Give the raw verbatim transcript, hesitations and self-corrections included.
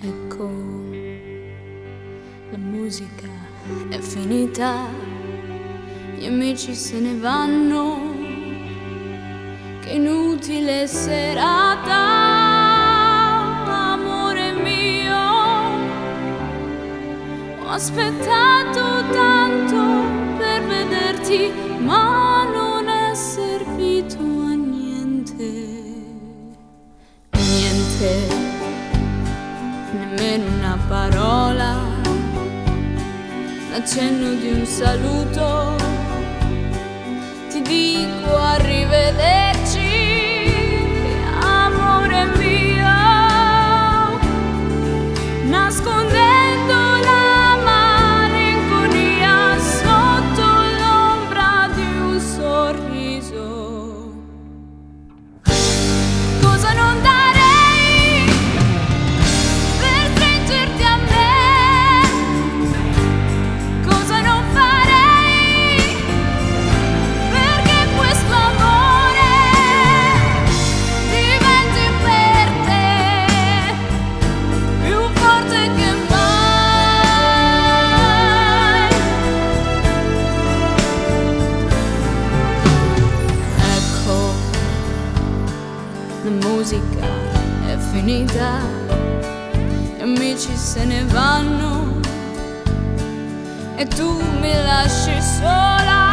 Ecco, la musica è finita, gli amici se ne vanno, che inutile serata, amore mio. Ho aspettato tanto per vederti, ma non è servito a niente. Niente, nemmeno una parola, l'accenno di un saluto. Ti dico arrivederci, amore mio, nascondendo la malinconia sotto l'ombra di un sorriso. Cosa non darei per stringerti a me, cosa non farei perché questo amore diventi per te più forte che mai. Ecco, la musica è finita, gli amici se ne vanno e tu mi lasci sola.